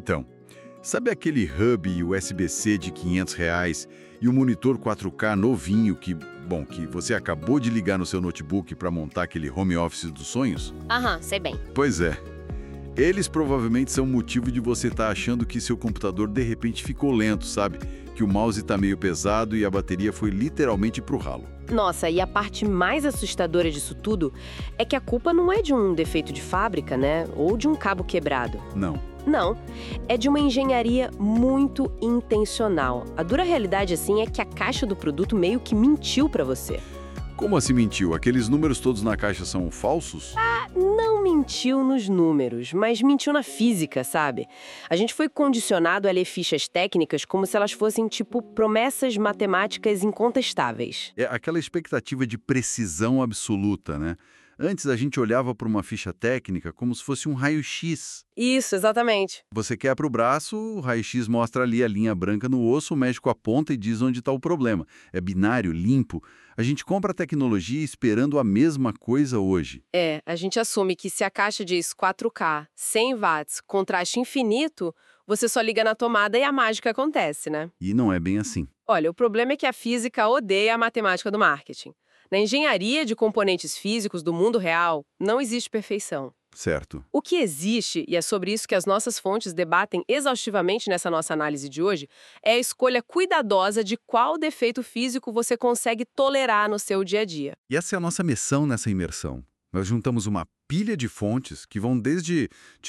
Então, sabe aquele hub USB-C de R$ 500 e o monitor 4K novinho que você acabou de ligar no seu notebook para montar aquele home office dos sonhos? Aham, sei bem. Pois é. Eles provavelmente são o motivo de você estar achando que seu computador de repente ficou lento, sabe? Que o mouse tá meio pesado e a bateria foi literalmente pro ralo. Nossa, e a parte mais assustadora disso tudo é que a culpa não é de um defeito de fábrica, né? Ou de um cabo quebrado. Não. Não, é de uma engenharia muito intencional. A dura realidade, assim, é que a caixa do produto meio que mentiu pra você. Como assim mentiu? Aqueles números todos na caixa são falsos? Não mentiu nos números, mas mentiu na física, sabe? A gente foi condicionado a ler fichas técnicas como se elas fossem, tipo, promessas matemáticas incontestáveis. É aquela expectativa de precisão absoluta, né? Antes a gente olhava para uma ficha técnica como se fosse um raio-x. Isso, exatamente. Você quebra o braço, o raio-x mostra ali a linha branca no osso, o médico aponta e diz onde está o problema. É binário, limpo. A gente compra a tecnologia esperando a mesma coisa hoje. É, a gente assume que se a caixa diz 4K, 100 watts, contraste infinito, você só liga na tomada e a mágica acontece, né? E não é bem assim. Olha, o problema é que a física odeia a matemática do marketing. Na engenharia de componentes físicos do mundo real, não existe perfeição. Certo. O que existe, e é sobre isso que as nossas fontes debatem exaustivamente nessa nossa análise de hoje, é a escolha cuidadosa de qual defeito físico você consegue tolerar no seu dia a dia. E essa é a nossa missão nessa imersão. Nós juntamos uma pilha de fontes que vão desde,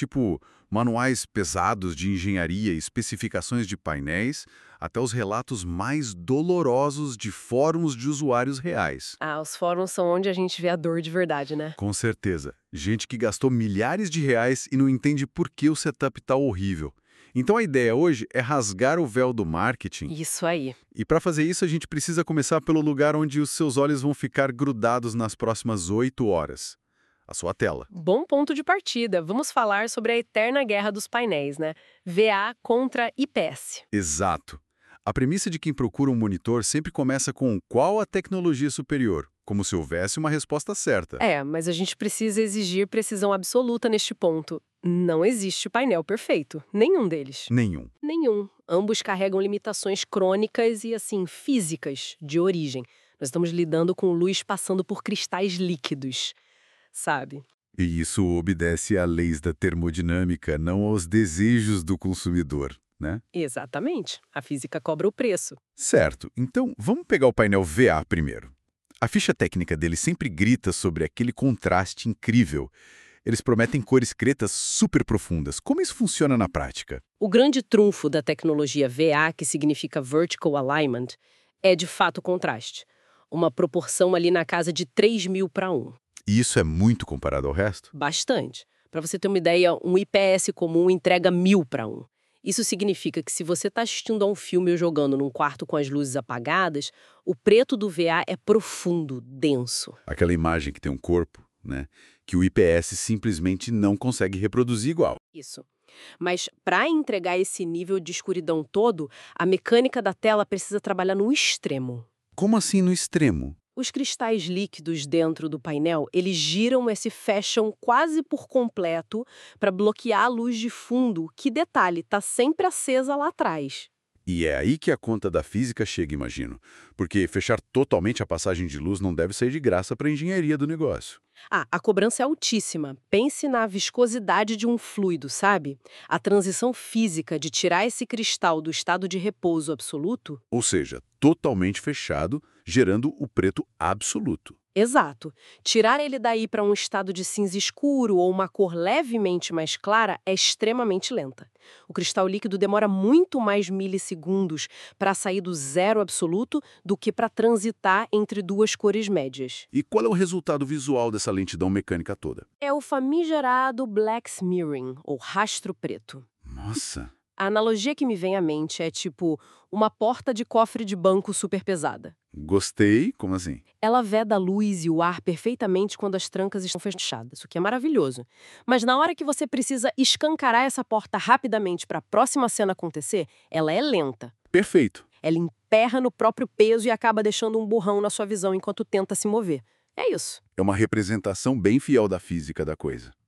manuais pesados de engenharia e especificações de painéis, até os relatos mais dolorosos de fóruns de usuários reais. Ah, os fóruns são onde a gente vê a dor de verdade, né? Com certeza. Gente que gastou milhares de reais e não entende por que o setup tá horrível. Então a ideia hoje é rasgar o véu do marketing. Isso aí. E para fazer isso, a gente precisa começar pelo lugar onde os seus olhos vão ficar grudados nas próximas 8 horas. A sua tela. Bom ponto de partida. Vamos falar sobre a eterna guerra dos painéis, né? VA contra IPS. Exato. A premissa de quem procura um monitor sempre começa com qual a tecnologia superior, como se houvesse uma resposta certa. É, mas a gente precisa exigir precisão absoluta neste ponto. Não existe painel perfeito. Nenhum deles. Nenhum. Nenhum. Ambos carregam limitações crônicas e, assim, físicas, de origem. Nós estamos lidando com luz passando por cristais líquidos, sabe? E isso obedece a leis da termodinâmica, não aos desejos do consumidor, né? Exatamente. A física cobra o preço. Certo. Então, vamos pegar o painel VA primeiro. A ficha técnica dele sempre grita sobre aquele contraste incrível. Eles prometem cores pretas super profundas. Como isso funciona na prática? O grande trunfo da tecnologia VA, que significa Vertical Alignment, é de fato o contraste. Uma proporção ali na casa de 3.000 para 1. E isso é muito comparado ao resto? Bastante. Para você ter uma ideia, um IPS comum entrega 1.000 para 1. Isso significa que se você está assistindo a um filme ou jogando num quarto com as luzes apagadas, o preto do VA é profundo, denso. Aquela imagem que tem um corpo, né? Que o IPS simplesmente não consegue reproduzir igual. Isso. Mas para entregar esse nível de escuridão todo, a mecânica da tela precisa trabalhar no extremo. Como assim no extremo? Os cristais líquidos dentro do painel, eles giram e se fecham quase por completo para bloquear a luz de fundo, que, detalhe, está sempre acesa lá atrás. E é aí que a conta da física chega, imagino. Porque fechar totalmente a passagem de luz não deve sair de graça para a engenharia do negócio. Ah, a cobrança é altíssima. Pense na viscosidade de um fluido, sabe? A transição física de tirar esse cristal do estado de repouso absoluto. Ou seja, totalmente fechado, gerando o preto absoluto. Exato. Tirar ele daí para um estado de cinza escuro ou uma cor levemente mais clara é extremamente lenta. O cristal líquido demora muito mais milissegundos para sair do zero absoluto do que para transitar entre duas cores médias. E qual é o resultado visual dessa lentidão mecânica toda? É o famigerado black smearing, ou rastro preto. Nossa! A analogia que me vem à mente é tipo uma porta de cofre de banco super pesada. Gostei, como assim? Ela veda a luz e o ar perfeitamente quando as trancas estão fechadas, o que é maravilhoso. Mas na hora que você precisa escancarar essa porta rapidamente para a próxima cena acontecer, ela é lenta. Perfeito. Ela emperra no próprio peso e acaba deixando um borrão na sua visão enquanto tenta se mover. É isso. É uma representação bem fiel da física da coisa.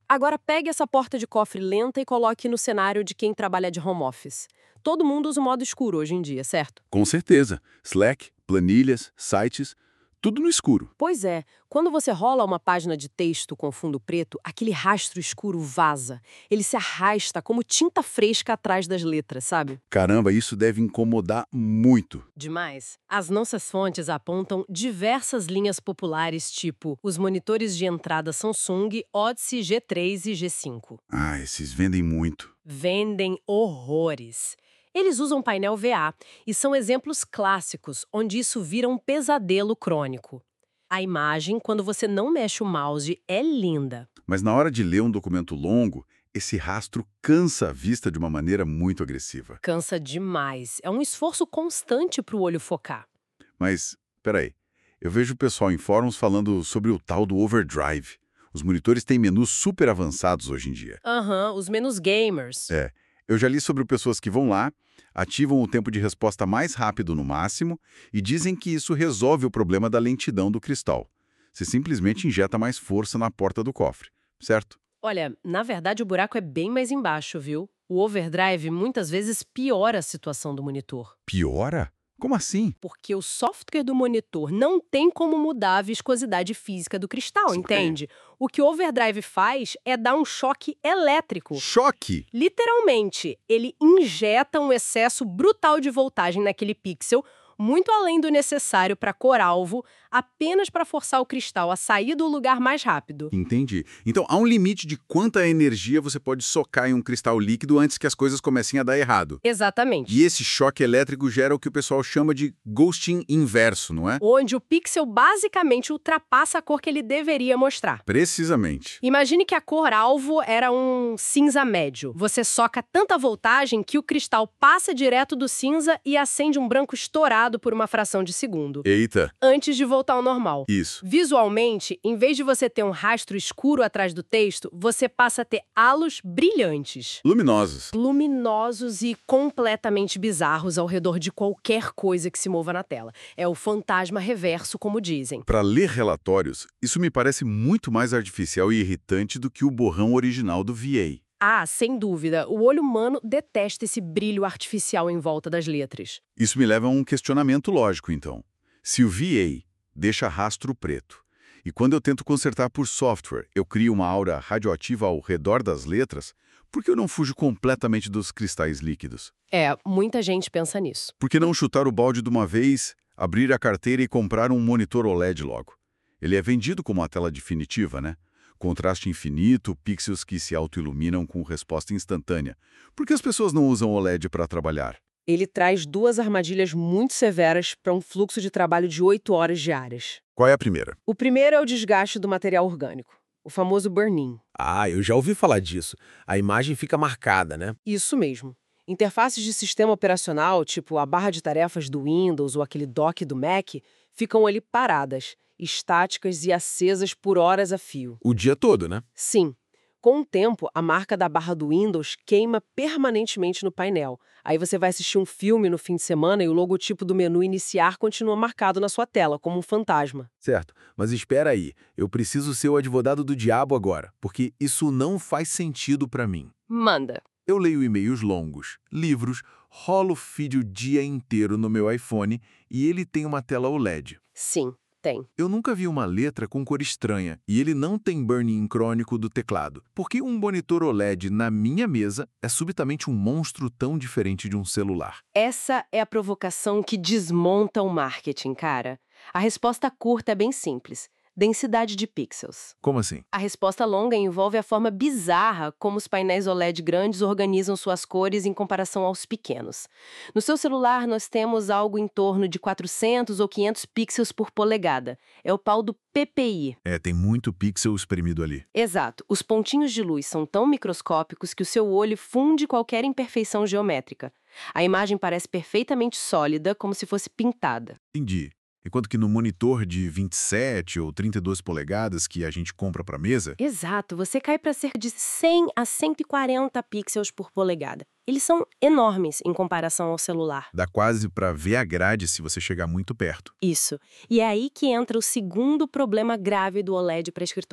Agora pegue essa porta de cofre lenta e coloque no cenário de quem trabalha de home office. Todo mundo usa o modo escuro hoje em dia, certo? Com certeza. Slack, planilhas, sites, tudo no escuro. Pois é, quando você rola uma página de texto com fundo preto, aquele rastro escuro vaza. Ele se arrasta como tinta fresca atrás das letras, sabe? Caramba, isso deve incomodar muito. Demais. As nossas fontes apontam diversas linhas populares, tipo os monitores de entrada Samsung, Odyssey G3 e G5. Ah, esses vendem muito. Vendem horrores. Eles usam painel VA e são exemplos clássicos onde isso vira um pesadelo crônico. A imagem, quando você não mexe o mouse, é linda. Mas na hora de ler um documento longo, esse rastro cansa a vista de uma maneira muito agressiva. Cansa demais. É um esforço constante para o olho focar. Mas, peraí, eu vejo o pessoal em fóruns falando sobre o tal do overdrive. Os monitores têm menus super avançados hoje em dia. Aham, os menus gamers. Eu já li sobre pessoas que vão lá, ativam o tempo de resposta mais rápido no máximo e dizem que isso resolve o problema da lentidão do cristal. Você simplesmente injeta mais força na porta do cofre, certo? Olha, na verdade o buraco é bem mais embaixo, viu? O overdrive muitas vezes piora a situação do monitor. Piora? Como assim? Porque o software do monitor não tem como mudar a viscosidade física do cristal, Sim. entende? O que o overdrive faz é dar um choque elétrico. Choque! Literalmente, ele injeta um excesso brutal de voltagem naquele pixel, muito além do necessário para a cor-alvo, apenas para forçar o cristal a sair do lugar mais rápido. Entendi. Então há um limite de quanta energia você pode socar em um cristal líquido antes que as coisas comecem a dar errado. Exatamente. E esse choque elétrico gera o que o pessoal chama de ghosting inverso, não é? Onde o pixel basicamente ultrapassa a cor que ele deveria mostrar. Precisamente. Imagine que a cor-alvo era um cinza médio. Você soca tanta voltagem que o cristal passa direto do cinza e acende um branco estourado por uma fração de segundo, Eita, antes de voltar ao normal. isso. Visualmente, em vez de você ter um rastro escuro atrás do texto, você passa a ter halos brilhantes. Luminosos. Luminosos e completamente bizarros ao redor de qualquer coisa que se mova na tela. É o fantasma reverso, como dizem. Para ler relatórios, isso me parece muito mais artificial e irritante do que o borrão original do VA. Ah, sem dúvida, o olho humano detesta esse brilho artificial em volta das letras. Isso me leva a um questionamento lógico, então. Se o VA deixa rastro preto, e quando eu tento consertar por software, eu crio uma aura radioativa ao redor das letras, por que eu não fujo completamente dos cristais líquidos? É, muita gente pensa nisso. Por que não chutar o balde de uma vez, abrir a carteira e comprar um monitor OLED logo? Ele é vendido como uma tela definitiva, né? Contraste infinito, pixels que se autoiluminam com resposta instantânea. Por que as pessoas não usam OLED para trabalhar? Ele traz duas armadilhas muito severas para um fluxo de trabalho de 8 horas diárias. Qual é a primeira? O primeiro é o desgaste do material orgânico, o famoso burn-in. Ah, eu já ouvi falar disso. A imagem fica marcada, né? Isso mesmo. Interfaces de sistema operacional, tipo a barra de tarefas do Windows ou aquele dock do Mac, ficam ali paradas, estáticas e acesas por horas a fio. O dia todo, né? Sim. Com o tempo, a marca da barra do Windows queima permanentemente no painel. Aí você vai assistir um filme no fim de semana e o logotipo do menu iniciar continua marcado na sua tela, como um fantasma. Certo, mas espera aí. Eu preciso ser o advogado do diabo agora, porque isso não faz sentido pra mim. Manda. Eu leio e-mails longos, livros, rolo feed o dia inteiro no meu iPhone e ele tem uma tela OLED. Sim, tem. Eu nunca vi uma letra com cor estranha e ele não tem burn-in crônico do teclado. Por que um monitor OLED na minha mesa é subitamente um monstro tão diferente de um celular? Essa é a provocação que desmonta o marketing, cara. A resposta curta é bem simples. Densidade de pixels. Como assim? A resposta longa envolve a forma bizarra como os painéis OLED grandes organizam suas cores em comparação aos pequenos. No seu celular, nós temos algo em torno de 400 ou 500 pixels por polegada. É o pau do PPI. Tem muito pixel espremido ali. Exato. Os pontinhos de luz são tão microscópicos que o seu olho funde qualquer imperfeição geométrica. A imagem parece perfeitamente sólida, como se fosse pintada. Entendi. Enquanto que no monitor de 27 ou 32 polegadas que a gente compra para mesa, Exato, você cai para cerca de 100 a 140 pixels por polegada. Eles são enormes em comparação ao celular. dá quase para ver a grade se você chegar muito perto. Isso. E é aí que entra o segundo problema grave do OLED para escritório.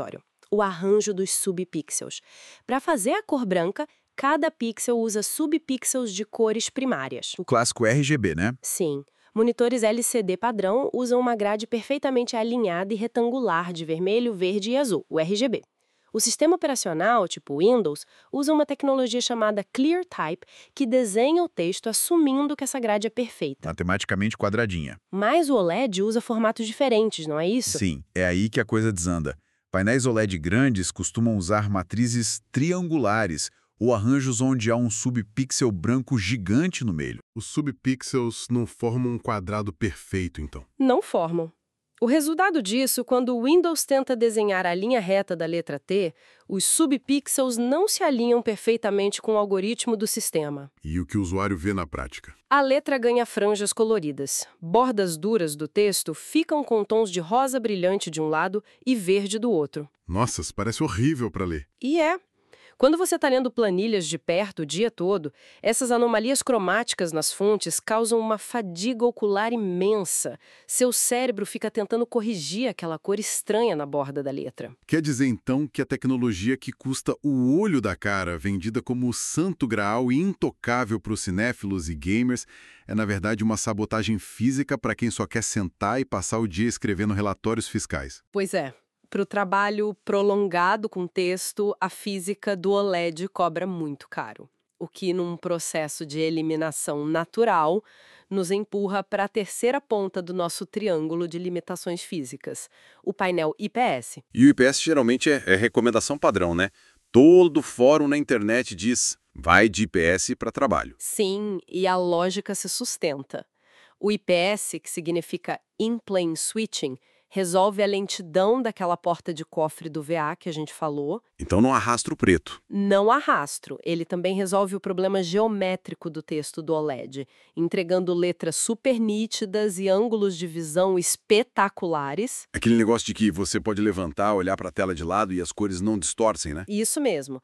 o arranjo dos subpixels. Para fazer a cor branca, cada pixel usa subpixels de cores primárias. O clássico RGB, né? Sim. Monitores LCD padrão usam uma grade perfeitamente alinhada e retangular de vermelho, verde e azul, o RGB. O sistema operacional, tipo Windows, usa uma tecnologia chamada ClearType, que desenha o texto assumindo que essa grade é perfeita. Matematicamente quadradinha. Mas o OLED usa formatos diferentes, não é isso? Sim, é aí que a coisa desanda. Painéis OLED grandes costumam usar matrizes triangulares, ou arranjos onde há um subpixel branco gigante no meio. Os subpixels não formam um quadrado perfeito, então. Não formam. O resultado disso, quando o Windows tenta desenhar a linha reta da letra T, os subpixels não se alinham perfeitamente com o algoritmo do sistema. E o que o usuário vê na prática? A letra ganha franjas coloridas. Bordas duras do texto ficam com tons de rosa brilhante de um lado e verde do outro. Nossa, isso parece horrível para ler. E é. Quando você está lendo planilhas de perto o dia todo, essas anomalias cromáticas nas fontes causam uma fadiga ocular imensa. Seu cérebro fica tentando corrigir aquela cor estranha na borda da letra. Quer dizer, então, que a tecnologia que custa o olho da cara, vendida como o santo graal e intocável para os cinéfilos e gamers, é, na verdade, uma sabotagem física para quem só quer sentar e passar o dia escrevendo relatórios fiscais. Pois é. Para o trabalho prolongado com texto, a física do OLED cobra muito caro, o que, num processo de eliminação natural, nos empurra para a terceira ponta do nosso triângulo de limitações físicas, o painel IPS. E o IPS geralmente é recomendação padrão, né? Todo fórum na internet diz, vai de IPS para trabalho. Sim, e a lógica se sustenta. O IPS, que significa In-Plane Switching, resolve a lentidão daquela porta de cofre do VA que a gente falou. Então não há rastro preto. Não há rastro. Ele também resolve o problema geométrico do texto do OLED, entregando letras super nítidas e ângulos de visão espetaculares. Aquele negócio de que você pode levantar, olhar para a tela de lado e as cores não distorcem, né? Isso mesmo.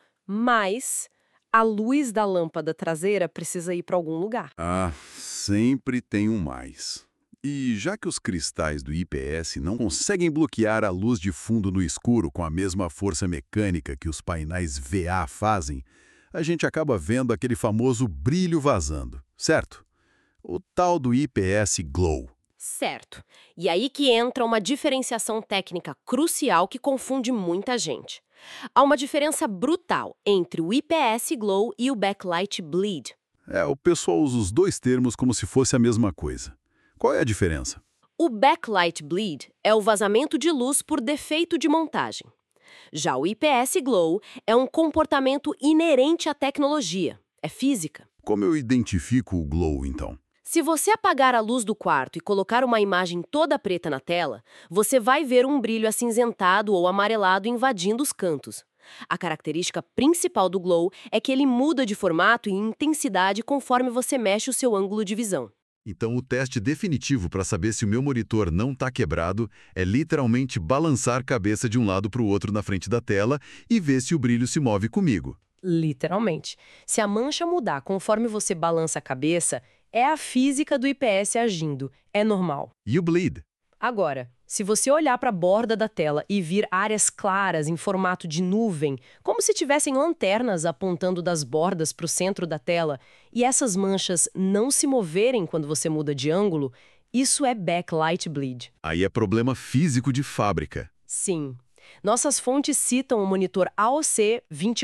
Mas a luz da lâmpada traseira precisa ir para algum lugar. Ah, sempre tem um mais. E já que os cristais do IPS não conseguem bloquear a luz de fundo no escuro com a mesma força mecânica que os painéis VA fazem, a gente acaba vendo aquele famoso brilho vazando, certo? O tal do IPS Glow. Certo. E aí que entra uma diferenciação técnica crucial que confunde muita gente. Há uma diferença brutal entre o IPS Glow e o Backlight Bleed. O pessoal usa os dois termos como se fosse a mesma coisa. Qual é a diferença? O Backlight Bleed é o vazamento de luz por defeito de montagem. Já o IPS Glow é um comportamento inerente à tecnologia. É física. Como eu identifico o glow, então? Se você apagar a luz do quarto e colocar uma imagem toda preta na tela, você vai ver um brilho acinzentado ou amarelado invadindo os cantos. A característica principal do glow é que ele muda de formato e intensidade conforme você mexe o seu ângulo de visão. Então, o teste definitivo para saber se o meu monitor não está quebrado é literalmente balançar a cabeça de um lado para o outro na frente da tela e ver se o brilho se move comigo. Literalmente. Se a mancha mudar conforme você balança a cabeça, é a física do IPS agindo. É normal. E o bleed? Agora, se você olhar para a borda da tela e vir áreas claras em formato de nuvem, como se tivessem lanternas apontando das bordas para o centro da tela, e essas manchas não se moverem quando você muda de ângulo, isso é backlight bleed. Aí é problema físico de fábrica. Sim. Nossas fontes citam o monitor AOC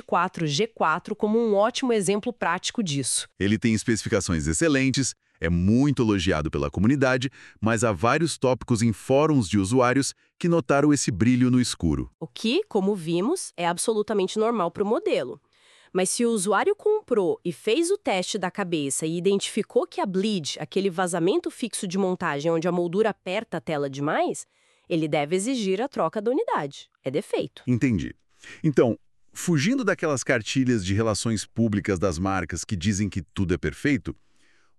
24G4 como um ótimo exemplo prático disso. Ele tem especificações excelentes, é muito elogiado pela comunidade, mas há vários tópicos em fóruns de usuários que notaram esse brilho no escuro. O que, como vimos, é absolutamente normal para o modelo. Mas se o usuário comprou e fez o teste da cabeça e identificou que a bleed, aquele vazamento fixo de montagem onde a moldura aperta a tela demais, ele deve exigir a troca da unidade. É defeito. Entendi. Então, fugindo daquelas cartilhas de relações públicas das marcas que dizem que tudo é perfeito,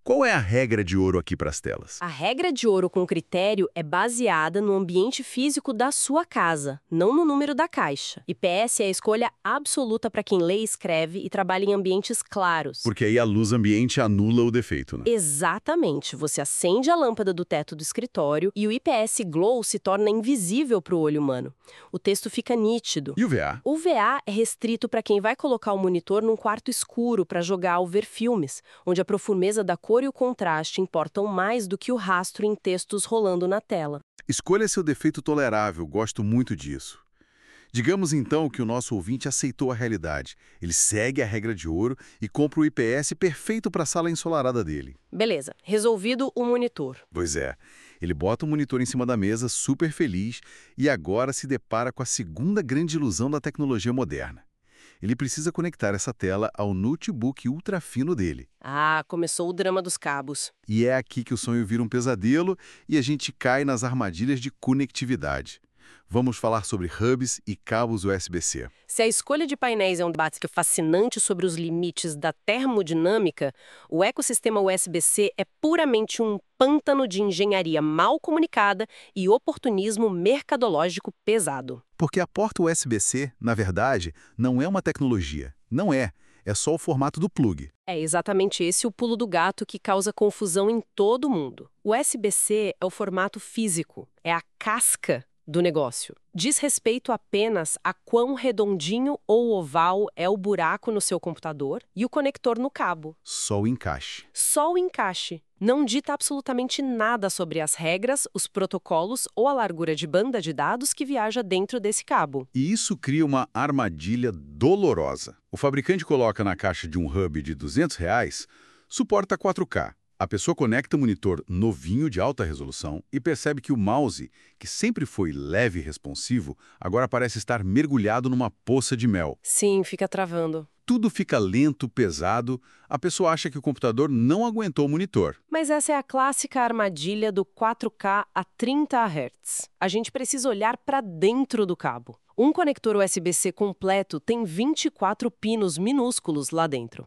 Qual é a regra de ouro aqui para as telas? A regra de ouro com critério é baseada no ambiente físico da sua casa, não no número da caixa. IPS é a escolha absoluta para quem lê e escreve e trabalha em ambientes claros. Porque aí a luz ambiente anula o defeito, né? Exatamente. Você acende a lâmpada do teto do escritório e o IPS Glow se torna invisível para o olho humano. O texto fica nítido. E o VA? O VA é restrito para quem vai colocar o monitor num quarto escuro para jogar ou ver filmes, onde a profundeza da cor e o contraste importam mais do que o rastro em textos rolando na tela. Escolha seu defeito tolerável, gosto muito disso. Digamos então que o nosso ouvinte aceitou a realidade. Ele segue a regra de ouro e compra o IPS perfeito para a sala ensolarada dele. Beleza, resolvido o monitor. Pois é, ele bota o monitor em cima da mesa, super feliz, e agora se depara com a segunda grande ilusão da tecnologia moderna. Ele precisa conectar essa tela ao notebook ultra fino dele. Ah, começou o drama dos cabos. E é aqui que o sonho vira um pesadelo e a gente cai nas armadilhas de conectividade. Vamos falar sobre hubs e cabos USB-C. Se a escolha de painéis é um debate fascinante sobre os limites da termodinâmica, o ecossistema USB-C é puramente um pântano de engenharia mal comunicada e oportunismo mercadológico pesado. Porque a porta USB-C, na verdade, não é uma tecnologia. Não é. É só o formato do plug. É exatamente esse o pulo do gato que causa confusão em todo mundo. O USB-C é o formato físico, é a casca do negócio. Diz respeito apenas a quão redondinho ou oval é o buraco no seu computador e o conector no cabo. Só o encaixe. Só o encaixe. Não dita absolutamente nada sobre as regras, os protocolos ou a largura de banda de dados que viaja dentro desse cabo. E isso cria uma armadilha dolorosa. O fabricante coloca na caixa de um hub de R$ 200, suporta 4K. A pessoa conecta o monitor novinho de alta resolução e percebe que o mouse, que sempre foi leve e responsivo, agora parece estar mergulhado numa poça de mel. Sim, fica travando. Tudo fica lento, pesado, a pessoa acha que o computador não aguentou o monitor. Mas essa é a clássica armadilha do 4K a 30 Hz. A gente precisa olhar para dentro do cabo. Um conector USB-C completo tem 24 pinos minúsculos lá dentro.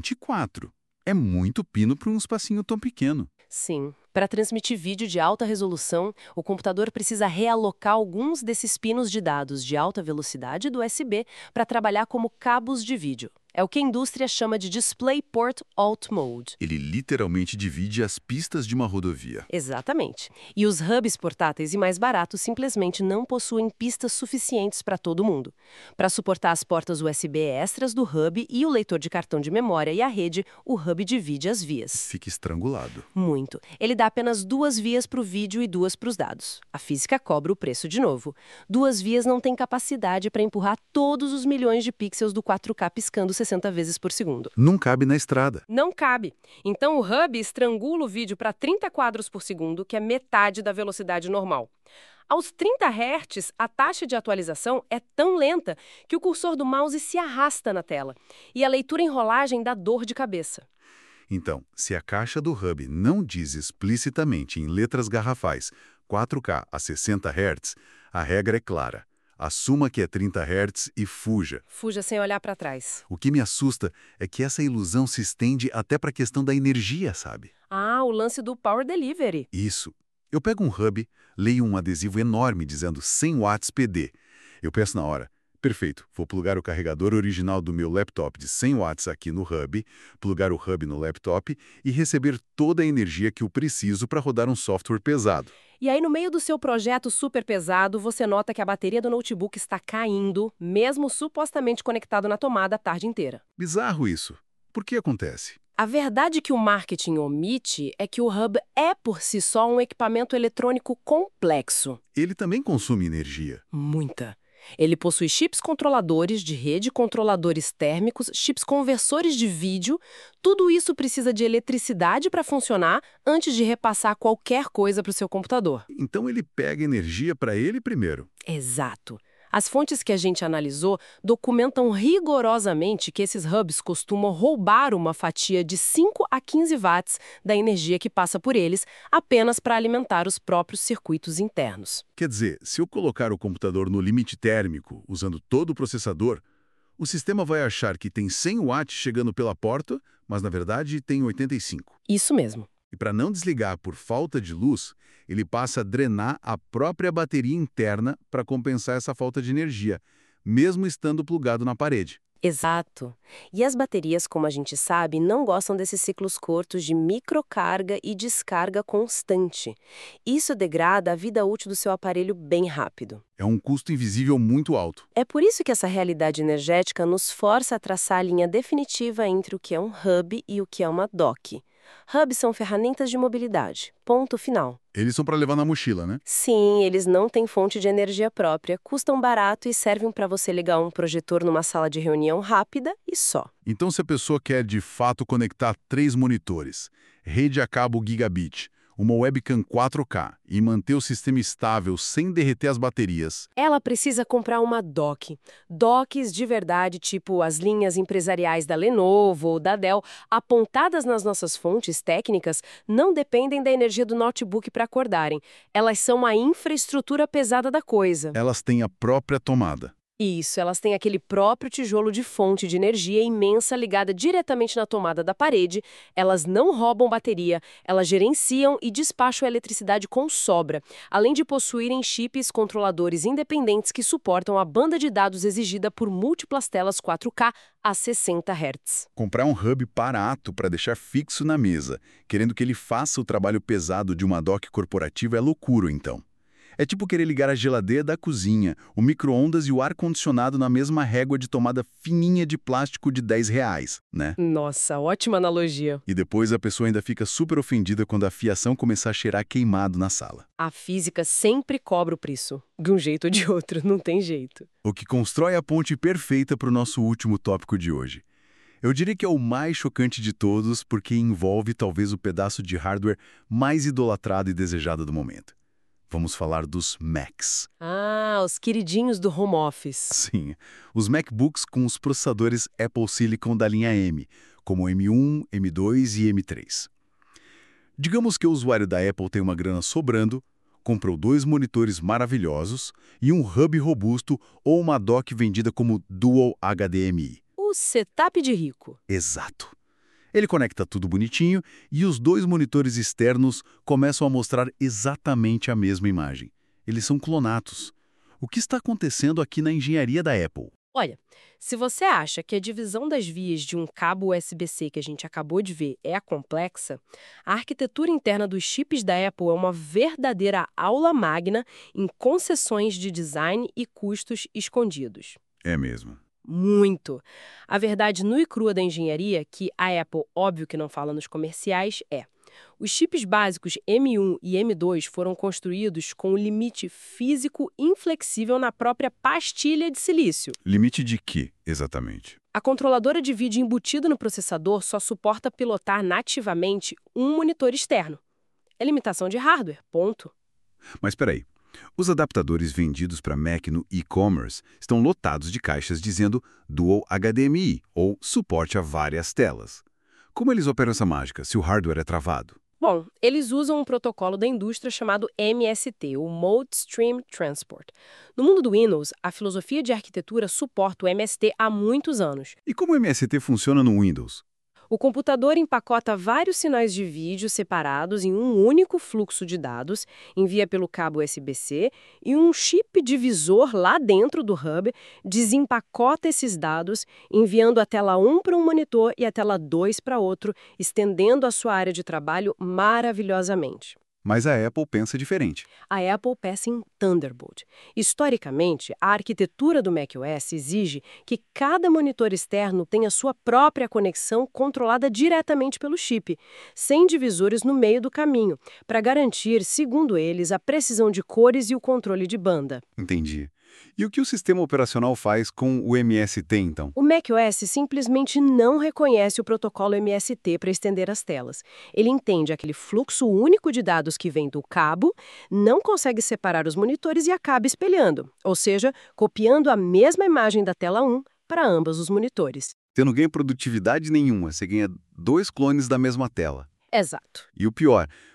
24? É muito pino para um espacinho tão pequeno. Sim. Para transmitir vídeo de alta resolução, o computador precisa realocar alguns desses pinos de dados de alta velocidade do USB para trabalhar como cabos de vídeo. É o que a indústria chama de DisplayPort Alt Mode. Ele literalmente divide as pistas de uma rodovia. Exatamente. E os hubs portáteis e mais baratos simplesmente não possuem pistas suficientes para todo mundo. Para suportar as portas USB extras do hub e o leitor de cartão de memória e a rede, o hub divide as vias. Fica estrangulado. Muito. Ele dá apenas 2 vias para o vídeo e 2 para os dados. A física cobra o preço de novo. 2 vias não têm capacidade para empurrar todos os milhões de pixels do 4K piscando 60 vezes por segundo. Não cabe na estrada. Não cabe. Então o hub estrangula o vídeo para 30 quadros por segundo, que é metade da velocidade normal. Aos 30 Hz, a taxa de atualização é tão lenta que o cursor do mouse se arrasta na tela. E a leitura em rolagem dá dor de cabeça. Então, se a caixa do hub não diz explicitamente em letras garrafais 4K a 60 Hz, a regra é clara. Assuma que é 30 Hz e fuja. Fuja sem olhar para trás. O que me assusta é que essa ilusão se estende até para a questão da energia, sabe? Ah, o lance do Power Delivery. Isso. Eu pego um hub, leio um adesivo enorme dizendo 100 watts PD. Eu penso na hora, perfeito, vou plugar o carregador original do meu laptop de 100 watts aqui no hub, plugar o hub no laptop e receber toda a energia que eu preciso para rodar um software pesado. E aí, no meio do seu projeto super pesado, você nota que a bateria do notebook está caindo, mesmo supostamente conectado na tomada a tarde inteira. Bizarro isso. Por que acontece? A verdade que o marketing omite é que o hub é por si só um equipamento eletrônico complexo. Ele também consome energia. Muita. Ele possui chips controladores de rede, controladores térmicos, chips conversores de vídeo. Tudo isso precisa de eletricidade para funcionar antes de repassar qualquer coisa para o seu computador. Então ele pega energia para ele primeiro. Exato. As fontes que a gente analisou documentam rigorosamente que esses hubs costumam roubar uma fatia de 5 a 15 watts da energia que passa por eles apenas para alimentar os próprios circuitos internos. Quer dizer, se eu colocar o computador no limite térmico, usando todo o processador, O sistema vai achar que tem 100 watts chegando pela porta, mas na verdade tem 85. Isso mesmo. E para não desligar por falta de luz, ele passa a drenar a própria bateria interna para compensar essa falta de energia, mesmo estando plugado na parede. Exato. E as baterias, como a gente sabe, não gostam desses ciclos curtos de microcarga e descarga constante. Isso degrada a vida útil do seu aparelho bem rápido. É um custo invisível muito alto. É por isso que essa realidade energética nos força a traçar a linha definitiva entre o que é um hub e o que é uma dock. Hubs são ferramentas de mobilidade. Ponto final. Eles são para levar na mochila, né? Sim, eles não têm fonte de energia própria, custam barato e servem para você ligar um projetor numa sala de reunião rápida e só. Então, se a pessoa quer de fato conectar 3 monitores, rede a cabo gigabit, uma webcam 4K e manter o sistema estável sem derreter as baterias, Ela precisa comprar uma dock. Docks de verdade, tipo as linhas empresariais da Lenovo ou da Dell, apontadas nas nossas fontes técnicas, não dependem da energia do notebook para acordarem. Elas são a infraestrutura pesada da coisa. elas têm a própria tomada. Isso, elas têm aquele próprio tijolo de fonte de energia imensa ligada diretamente na tomada da parede, elas não roubam bateria, elas gerenciam e despacham a eletricidade com sobra, além de possuírem chips controladores independentes que suportam a banda de dados exigida por múltiplas telas 4K a 60 Hz. Comprar um hub barato para deixar fixo na mesa, querendo que ele faça o trabalho pesado de uma dock corporativa é loucura, então. É tipo querer ligar a geladeira da cozinha, o micro-ondas e o ar-condicionado na mesma régua de tomada fininha de plástico de R$10, né? Nossa, ótima analogia. E depois a pessoa ainda fica super ofendida quando a fiação começar a cheirar queimado na sala. A física sempre cobra o preço, de um jeito ou de outro, não tem jeito. O que constrói a ponte perfeita para o nosso último tópico de hoje. Eu diria que é o mais chocante de todos porque envolve talvez o pedaço de hardware mais idolatrado e desejado do momento. Vamos falar dos Macs. Ah, os queridinhos do home office. Sim, os MacBooks com os processadores Apple Silicon da linha M, como M1, M2 e M3. Digamos que o usuário da Apple tem uma grana sobrando, comprou 2 monitores maravilhosos e um hub robusto ou uma dock vendida como Dual HDMI. O setup de rico. Exato. Ele conecta tudo bonitinho e os 2 monitores externos começam a mostrar exatamente a mesma imagem. Eles são clonados. O que está acontecendo aqui na engenharia da Apple? Olha, se você acha que a divisão das vias de um cabo USB-C que a gente acabou de ver é complexa, a arquitetura interna dos chips da Apple é uma verdadeira aula magna em concessões de design e custos escondidos. É mesmo. Muito. A verdade nua e crua da engenharia, que a Apple, óbvio que não fala nos comerciais, é: os chips básicos M1 e M2 foram construídos com um limite físico inflexível na própria pastilha de silício. Limite de quê, exatamente? A controladora de vídeo embutida no processador só suporta pilotar nativamente um monitor externo. É limitação de hardware, ponto. Mas peraí. Os adaptadores vendidos para Mac no e-commerce estão lotados de caixas dizendo Dual HDMI, ou suporte a várias telas. Como eles operam essa mágica, se o hardware é travado? Bom, eles usam um protocolo da indústria chamado MST, o Mode Stream Transport. No mundo do Windows, a filosofia de arquitetura suporta o MST há muitos anos. E como o MST funciona no Windows? O computador empacota vários sinais de vídeo separados em um único fluxo de dados, envia pelo cabo USB-C e um chip divisor lá dentro do hub desempacota esses dados, enviando a tela 1 para um monitor e a tela 2 para outro, estendendo a sua área de trabalho maravilhosamente. Mas a Apple pensa diferente. A Apple pensa em Thunderbolt. Historicamente, a arquitetura do macOS exige que cada monitor externo tenha sua própria conexão controlada diretamente pelo chip, sem divisores no meio do caminho, para garantir, segundo eles, a precisão de cores e o controle de banda. Entendi. E o que o sistema operacional faz com o MST, então? O macOS simplesmente não reconhece o protocolo MST para estender as telas. Ele entende aquele fluxo único de dados que vem do cabo, não consegue separar os monitores e acaba espelhando, ou seja, copiando a mesma imagem da tela 1 para ambos os monitores. Você não ganha produtividade nenhuma, você ganha 2 clones da mesma tela. Exato. E o pior,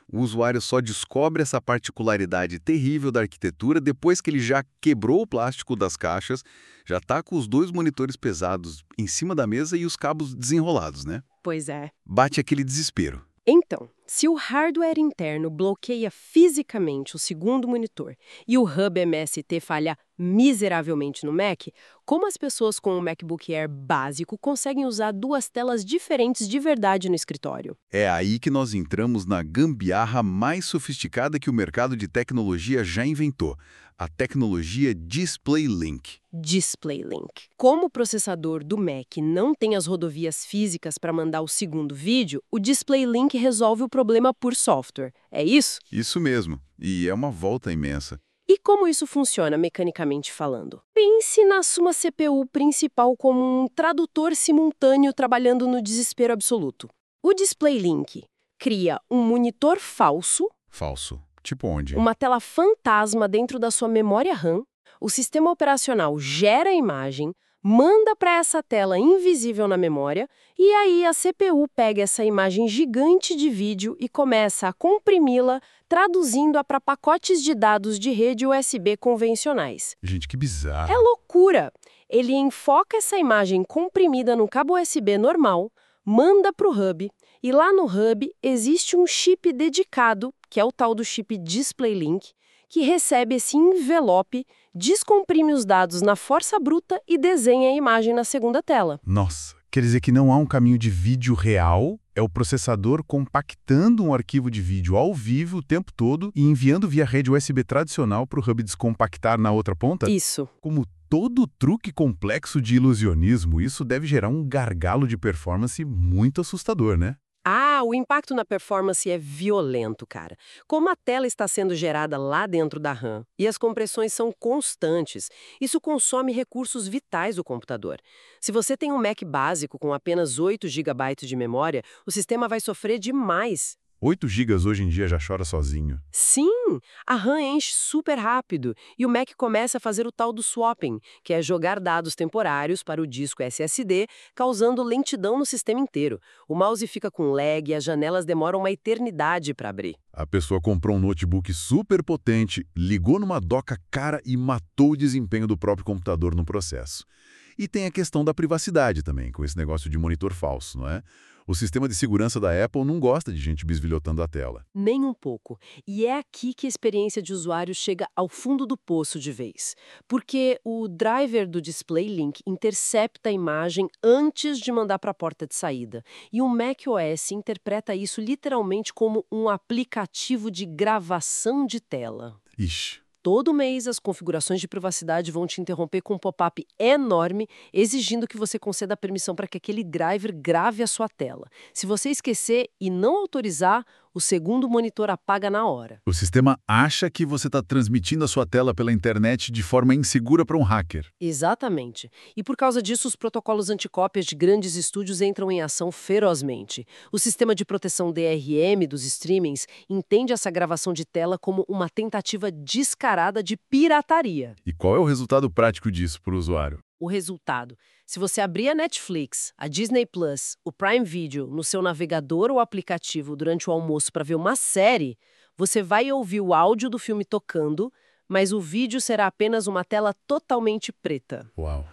O usuário só descobre essa particularidade terrível da arquitetura depois que ele já quebrou o plástico das caixas, já está com os 2 monitores pesados em cima da mesa e os cabos desenrolados, né? Pois é. Bate aquele desespero. Então, se o hardware interno bloqueia fisicamente o segundo monitor e o hub MST falha miseravelmente no Mac, como as pessoas com o MacBook Air básico conseguem usar 2 telas diferentes de verdade no escritório? É aí que nós entramos na gambiarra mais sofisticada que o mercado de tecnologia já inventou, a tecnologia DisplayLink. DisplayLink. Como o processador do Mac não tem as rodovias físicas para mandar o segundo vídeo, o DisplayLink resolve o problema por software. É isso? Isso mesmo, e é uma volta imensa. E como isso funciona mecanicamente falando? Pense na sua CPU principal como um tradutor simultâneo trabalhando no desespero absoluto. O DisplayLink cria um monitor falso, Falso. Tipo onde? uma tela fantasma dentro da sua memória RAM. O sistema operacional gera a imagem, manda para essa tela invisível na memória, e aí a CPU pega essa imagem gigante de vídeo e começa a comprimi-la, traduzindo-a para pacotes de dados de rede USB convencionais. Gente, que bizarro. É loucura! Ele enfoca essa imagem comprimida no cabo USB normal, manda para o hub, e lá no hub existe um chip dedicado, que é o tal do chip DisplayLink, que recebe esse envelope, descomprime os dados na força bruta e desenha a imagem na segunda tela. Nossa, quer dizer que não há um caminho de vídeo real, é o processador compactando um arquivo de vídeo ao vivo o tempo todo e enviando via rede USB tradicional para o hub descompactar na outra ponta? Isso. Como todo truque complexo de ilusionismo, isso deve gerar um gargalo de performance muito assustador, né? Ah, o impacto na performance é violento, cara. Como a tela está sendo gerada lá dentro da RAM e as compressões são constantes, isso consome recursos vitais do computador. Se você tem um Mac básico com apenas 8 GB de memória, o sistema vai sofrer demais. 8 GB hoje em dia já chora sozinho. Sim, a RAM enche super rápido e o Mac começa a fazer o tal do swapping, que é jogar dados temporários para o disco SSD, causando lentidão no sistema inteiro. O mouse fica com lag e as janelas demoram uma eternidade para abrir. A pessoa comprou um notebook super potente, ligou numa doca cara e matou o desempenho do próprio computador no processo. E tem a questão da privacidade também, com esse negócio de monitor falso, não é? O sistema de segurança da Apple não gosta de gente bisbilhotando a tela. Nem um pouco. E é aqui que a experiência de usuário chega ao fundo do poço de vez. Porque o driver do DisplayLink intercepta a imagem antes de mandar para a porta de saída. E o macOS interpreta isso literalmente como um aplicativo de gravação de tela. Ixi. Todo mês, as configurações de privacidade vão te interromper com um pop-up enorme, exigindo que você conceda a permissão para que aquele driver grave a sua tela. Se você esquecer e não autorizar, o segundo monitor apaga na hora. O sistema acha que você está transmitindo a sua tela pela internet de forma insegura para um hacker. Exatamente. E por causa disso, os protocolos anticópias de grandes estúdios entram em ação ferozmente. O sistema de proteção DRM dos streamings entende essa gravação de tela como uma tentativa descarada de pirataria. E qual é o resultado prático disso para o usuário? O resultado: se você abrir a Netflix, a Disney Plus, o Prime Video no seu navegador ou aplicativo durante o almoço para ver uma série, você vai ouvir o áudio do filme tocando, mas o vídeo será apenas uma tela totalmente preta. Uau!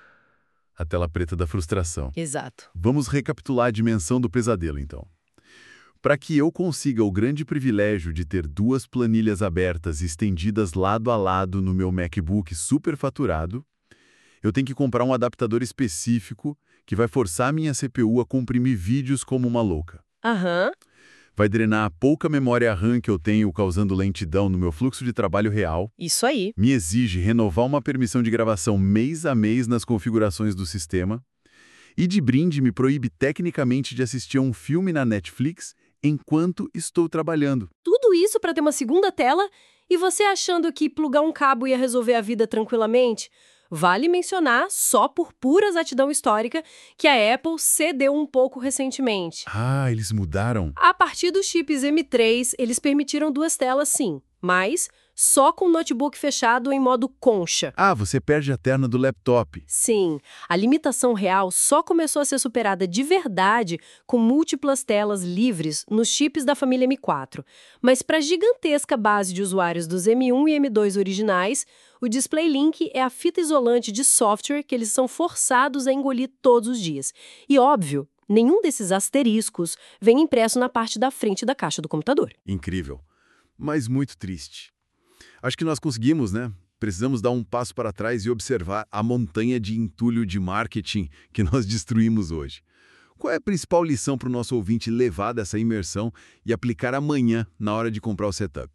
A tela preta da frustração. Exato. Vamos recapitular a dimensão do pesadelo, então. Para que eu consiga o grande privilégio de ter 2 planilhas abertas e estendidas lado a lado no meu MacBook superfaturado, eu tenho que comprar um adaptador específico que vai forçar a minha CPU a comprimir vídeos como uma louca. Aham. Vai drenar a pouca memória RAM que eu tenho, causando lentidão no meu fluxo de trabalho real. Isso aí. Me exige renovar uma permissão de gravação mês a mês nas configurações do sistema. E de brinde me proíbe tecnicamente de assistir a um filme na Netflix enquanto estou trabalhando. Tudo isso para ter uma segunda tela e você achando que plugar um cabo ia resolver a vida tranquilamente? Vale mencionar, só por pura exatidão histórica, que a Apple cedeu um pouco recentemente. Ah, eles mudaram? A partir dos chips M3, eles permitiram 2 telas sim, mas só com o notebook fechado em modo concha. Ah, você perde a terna do laptop. Sim, a limitação real só começou a ser superada de verdade com múltiplas telas livres nos chips da família M4. Mas para a gigantesca base de usuários dos M1 e M2 originais, o DisplayLink é a fita isolante de software que eles são forçados a engolir todos os dias. E óbvio, nenhum desses asteriscos vem impresso na parte da frente da caixa do computador. Incrível, mas muito triste. Acho que nós conseguimos, né? Precisamos dar um passo para trás e observar a montanha de entulho de marketing que nós destruímos hoje. Qual é a principal lição para o nosso ouvinte levar dessa imersão e aplicar amanhã na hora de comprar o setup?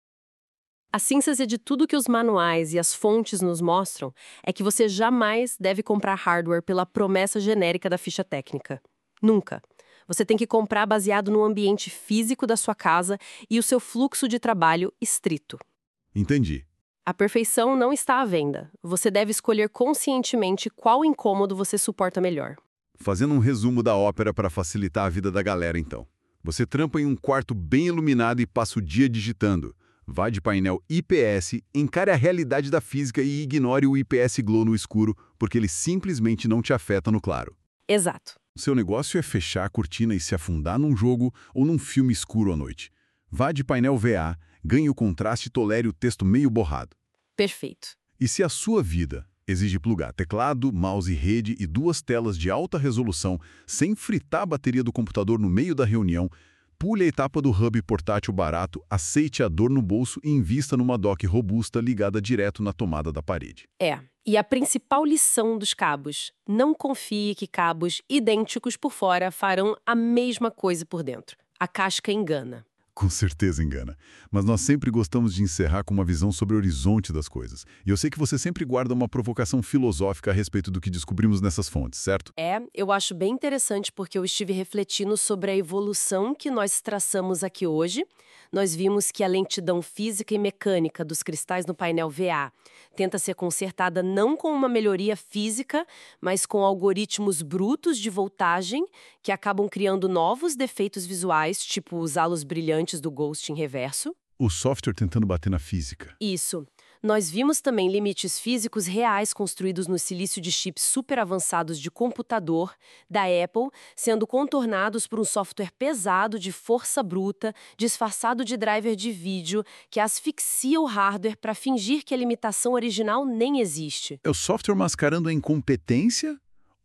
A síntese de tudo que os manuais e as fontes nos mostram é que você jamais deve comprar hardware pela promessa genérica da ficha técnica. Nunca. Você tem que comprar baseado no ambiente físico da sua casa e o seu fluxo de trabalho estrito. Entendi. A perfeição não está à venda. Você deve escolher conscientemente qual incômodo você suporta melhor. Fazendo um resumo da ópera para facilitar a vida da galera, então. Você trampa em um quarto bem iluminado e passa o dia digitando. Vá de painel IPS, encare a realidade da física e ignore o IPS Glow no escuro, porque ele simplesmente não te afeta no claro. Exato. O seu negócio é fechar a cortina e se afundar num jogo ou num filme escuro à noite. Vá de painel VA, ganhe o contraste e tolere o texto meio borrado. Perfeito. E se a sua vida exige plugar teclado, mouse e rede e 2 telas de alta resolução sem fritar a bateria do computador no meio da reunião, pule a etapa do hub portátil barato, aceite a dor no bolso e invista numa dock robusta ligada direto na tomada da parede. E a principal lição dos cabos: não confie que cabos idênticos por fora farão a mesma coisa por dentro. A casca engana. Com certeza engana. Mas nós sempre gostamos de encerrar com uma visão sobre o horizonte das coisas. E eu sei que você sempre guarda uma provocação filosófica a respeito do que descobrimos nessas fontes, certo? Eu acho bem interessante porque eu estive refletindo sobre a evolução que nós traçamos aqui hoje. Nós vimos que a lentidão física e mecânica dos cristais no painel VA tenta ser consertada não com uma melhoria física, mas com algoritmos brutos de voltagem que acabam criando novos defeitos visuais, tipo os halos brilhantes do Ghost em reverso. O software tentando bater na física. Isso. Nós vimos também limites físicos reais construídos no silício de chips super avançados de computador da Apple, sendo contornados por um software pesado de força bruta, disfarçado de driver de vídeo, que asfixia o hardware para fingir que a limitação original nem existe. É o software mascarando a incompetência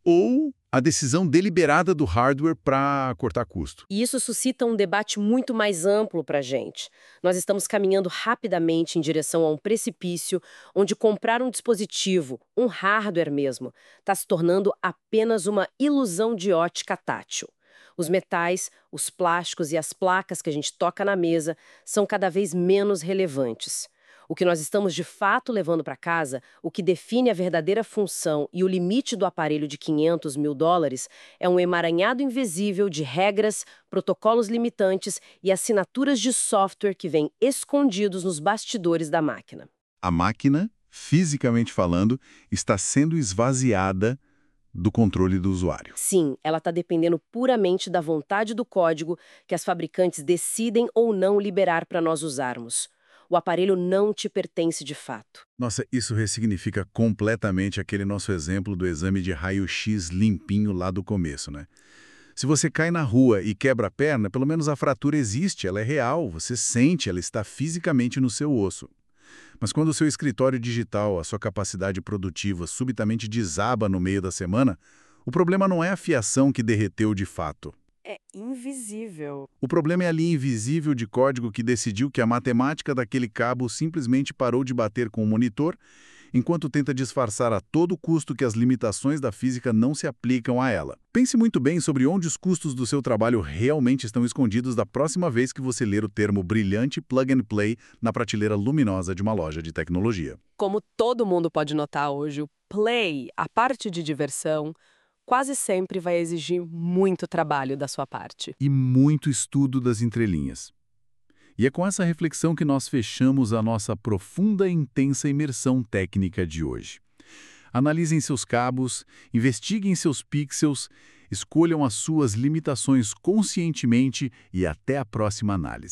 ou a decisão deliberada do hardware para cortar custo? E isso suscita um debate muito mais amplo para a gente. Nós estamos caminhando rapidamente em direção a um precipício onde comprar um dispositivo, um hardware mesmo, está se tornando apenas uma ilusão de ótica tátil. Os metais, os plásticos e as placas que a gente toca na mesa são cada vez menos relevantes. O que nós estamos de fato levando para casa, o que define a verdadeira função e o limite do aparelho de $500 mil, é um emaranhado invisível de regras, protocolos limitantes e assinaturas de software que vêm escondidos nos bastidores da máquina. A máquina, fisicamente falando, está sendo esvaziada do controle do usuário. Sim, ela está dependendo puramente da vontade do código que as fabricantes decidem ou não liberar para nós usarmos. O aparelho não te pertence de fato. Nossa, isso ressignifica completamente aquele nosso exemplo do exame de raio-x limpinho lá do começo, né? Se você cai na rua e quebra a perna, pelo menos a fratura existe, ela é real, você sente, ela está fisicamente no seu osso. Mas quando o seu escritório digital, a sua capacidade produtiva subitamente desaba no meio da semana, o problema não é a fiação que derreteu de fato. É invisível. O problema é a linha invisível de código que decidiu que a matemática daquele cabo simplesmente parou de bater com o monitor, enquanto tenta disfarçar a todo custo que as limitações da física não se aplicam a ela. Pense muito bem sobre onde os custos do seu trabalho realmente estão escondidos da próxima vez que você ler o termo brilhante plug and play na prateleira luminosa de uma loja de tecnologia. Como todo mundo pode notar hoje, o play, a parte de diversão, quase sempre vai exigir muito trabalho da sua parte. E muito estudo das entrelinhas. E é com essa reflexão que nós fechamos a nossa profunda e intensa imersão técnica de hoje. Analisem seus cabos, investiguem seus pixels, escolham as suas limitações conscientemente e até a próxima análise.